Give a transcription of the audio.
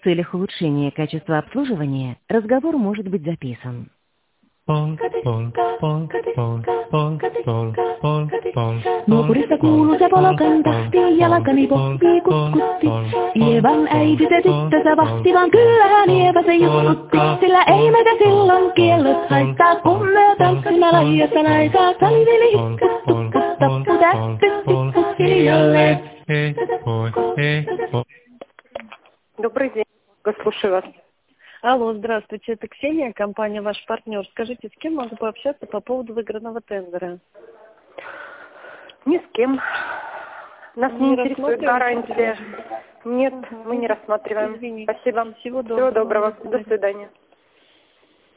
В целях улучшения качества обслуживания разговор может быть записан. Naapurista kuuluu se polokan tahti, jalkani pohtii kutkutti. Ievan äiti se tyttönsä vahti, vaan kyllähän Ieva se juttutti. Sillä ei meitä silloin kiellot haittaa, kun me tanssimme laijassa laitaa. Taliveli hikkas, tukkas, tappu, täppys, tikkus, hiljalleen. Добрый день, слушаю вас. Алло, здравствуйте, это Ксения, компания «Ваш партнер». Скажите, с кем могу пообщаться по поводу выигранного тендера? Ни с кем. Нас не интересует гарантия. Нет, мы не рассматриваем. Извините. Спасибо. Всего доброго. До свидания. До свидания.